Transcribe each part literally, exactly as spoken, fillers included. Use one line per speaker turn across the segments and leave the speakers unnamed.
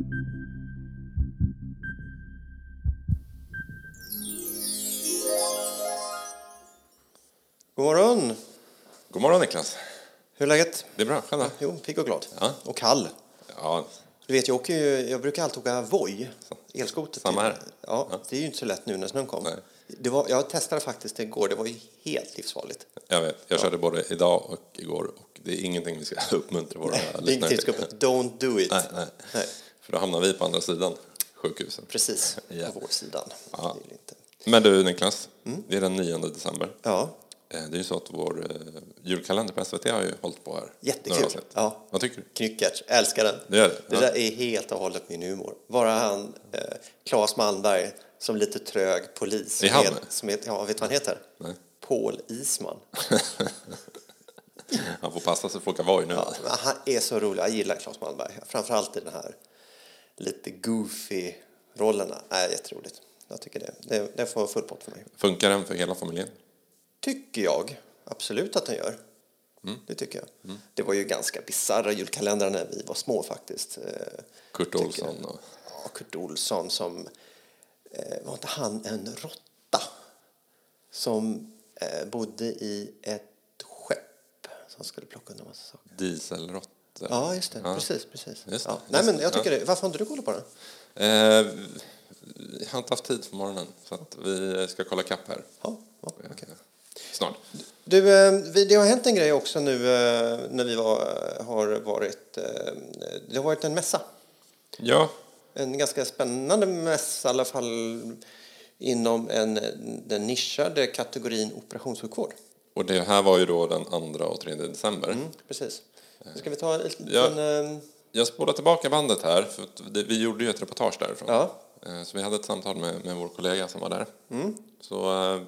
God morgon.
God morgon Niklas.
Hur är läget?
Det är bra, själv då?
Jo, pigg och glad.
Ja.
Och kall.
Ja.
Du vet, jag, åker ju, jag brukar alltid åka Voi, elskoter.
Samma här.
Ja, ja, det är ju inte så lätt nu när snön kom.
Nej.
Det var, jag testade faktiskt igår, det var ju helt livsfarligt.
Jag vet, jag
Ja.
körde både idag och igår och det är ingenting vi ska uppmuntra våra
Det är
lyssnare
ingenting ska upp. Don't do it.
Nej, nej.
Nej.
För då hamnar vi på andra sidan sjukhusen.
Precis,
Ja.
på vår sidan.
Ja.
Det är inte.
Men du Niklas, det är den nionde december.
Ja,
Eh, Det är ju så att vår eh, julkalender på S V T har ju hållit på här. några
jättekul.
avsnitt.
Ja.
Vad tycker du?
Knyckert, älskar den.
Det gör det?
Det
Ja.
där är helt och hållet min humor. Bara han, eh, Claes Malmberg, som lite trög polis.
Är han
Som
med?
heter, som heter, ja, vet du vad han heter?
Nej.
Paul Isman.
Han får passa sig för att åka Voi nu.
Ja, men han är så rolig. Jag gillar Claes Malmberg. Framförallt i den här lite goofy rollerna. Är jätteroligt. Jag tycker det. Det, det får full pott för mig.
Funkar den för hela familjen?
Tycker jag absolut att den gör.
Mm.
Det tycker jag. Mm. Det var ju ganska bizarra julkalendrar när vi var små faktiskt. Eh,
Kurt
tycker
Olsson
jag.
och...
Ja, Kurt Olsson som... Eh, var inte han en råtta? Som eh, bodde i ett skepp. Som skulle plocka undan massa saker.
Dieselråttor.
Ja, just det.
Ja.
Precis, precis.
Just det,
Ja.
just
Nej, men
det.
jag tycker
Ja.
det. Varför har inte du kollat på den?
Eh, jag har inte haft tid på morgonen så att vi ska kolla kapp här.
Ja, ja, okej.
Snart.
Du, eh, vi- det har hänt en grej också nu eh, när vi var, har varit... eh, Det har varit en mässa.
Ja,
En ganska spännande mässa i alla fall inom en, den nischade kategorin operationssjukvård.
och det här var ju då den andra och tredje december.
Mm, precis. Ska vi ta en liten...
Ja.
eh,
Jag spolar tillbaka bandet här, för att det, vi gjorde ju ett reportage därifrån.
Ja.
Eh, Så vi hade ett samtal med, med vår kollega som var där.
Mm.
Så eh,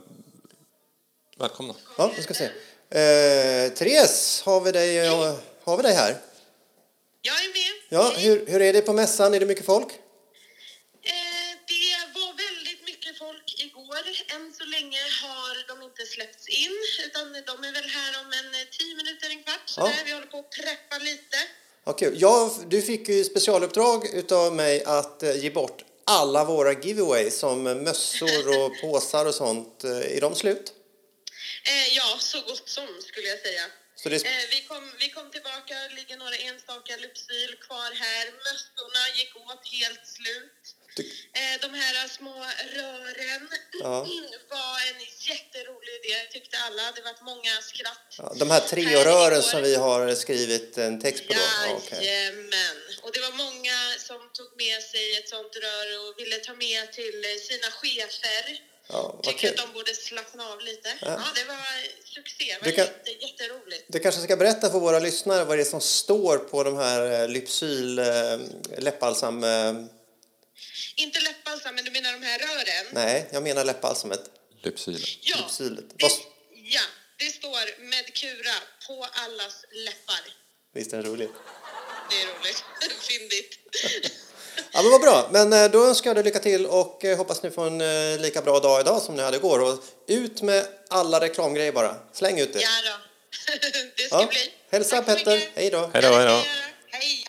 välkomna.
Ja, vi ska se. Eh, Therese, har vi dig, eh, har vi dig här?
Jag är med.
Ja, hur, hur är det på mässan? Är det mycket folk?
Eh, det var väldigt mycket folk igår. Än så länge har de inte släppts in, utan de är väl här om en eh, tio minuter, en kvart. Så
Ja.
där. Vi håller på att preppa lite.
Ja, kul. Ja, du fick ju specialuppdrag utav mig att eh, ge bort alla våra giveaways som mössor och påsar och sånt. Eh, Är de slut?
Eh, ja, så gott som skulle jag säga.
Så det är...
Eh, vi, kom, vi kom tillbaka, ligger några enstaka Lypsyl kvar här. Mössorna gick åt helt slut.
Du...
Eh, de här små rören
Ja.
var en jätterolig idé, tyckte alla. Det var många skratt.
Ja, de här treorören som vi har skrivit en text på då? Ja, okej.
Jajamän. Och det var många som tog med sig ett sånt rör och ville ta med till sina chefer.
Ja, vad
Tycker
kul.
att de borde slappna av lite.
Ja.
Ja, det var succé. Det var
Du kan-
jätte, jätteroligt.
Du kanske ska berätta för våra lyssnare vad det är som står på de här eh, Lypsyl eh, läppbalsam... Eh,
Inte läppbalsam, men du menar de här rören?
nej, jag menar läppbalsamet.
Lypsylen.
Ja,
Lypsylet.
det,
Vad-
ja, det står Medcura på allas läppar.
Visst är den rolig?
Det är roligt. Fyndigt.
Ja, men vad bra. Men eh, då önskar jag dig lycka till och eh, hoppas ni får en eh, lika bra dag idag som ni hade igår. Och ut med alla reklamgrejer bara. Släng ut det.
Ja då. Det ska
Ja.
bli.
Hälsa
Tack så
Petter.
mycket.
Hej då.
Hej då,
Ja,
hej
det
då.
ska jag göra. Hej.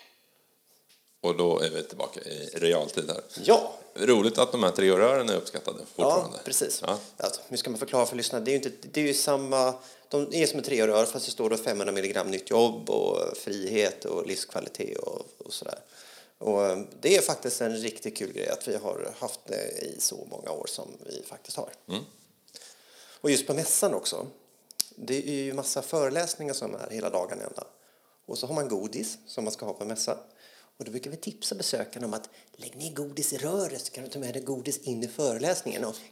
Och då är vi tillbaka i realtid här.
Ja.
Roligt att de här treorören är uppskattade
Ja,
fortfarande.
precis.
Ja.
Alltså, nu ska man förklara för lyssnarna. Det är ju, inte, det är ju samma... De är som ett treorör fast det står då femhundra milligram nytt jobb och frihet och livskvalitet och, och sådär. Och eh, det är faktiskt en riktigt kul grej att vi har haft det i så många år som vi faktiskt har.
Mm.
Och just på mässan också. Det är ju massa föreläsningar som är hela dagen ända. Och så har man godis som man ska ha på mässan. Och då brukar vi tipsa besökarna om att lägg ner godis i röret så kan du ta med dig godis in i föreläsningen. Och...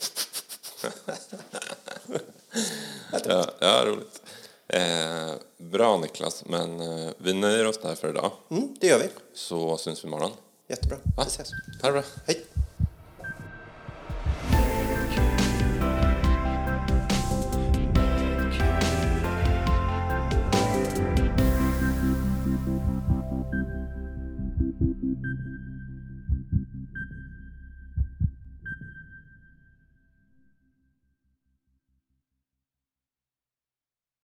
Ja, ja, roligt. Eh, bra Niklas, men eh, vi nöjer oss där för idag.
Mm, det gör vi.
Så syns vi imorgon.
Jättebra.
Ja.
Vi ses.
Ha det bra.
Hej.